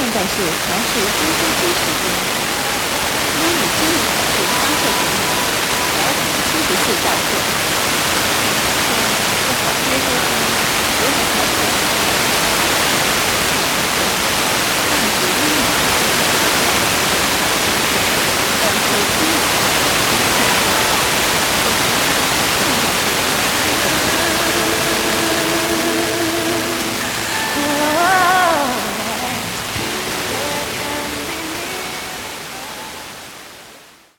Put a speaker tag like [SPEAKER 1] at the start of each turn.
[SPEAKER 1] 在是调试深呼吸时间。模拟心理考试发射频率，调频74兆赫，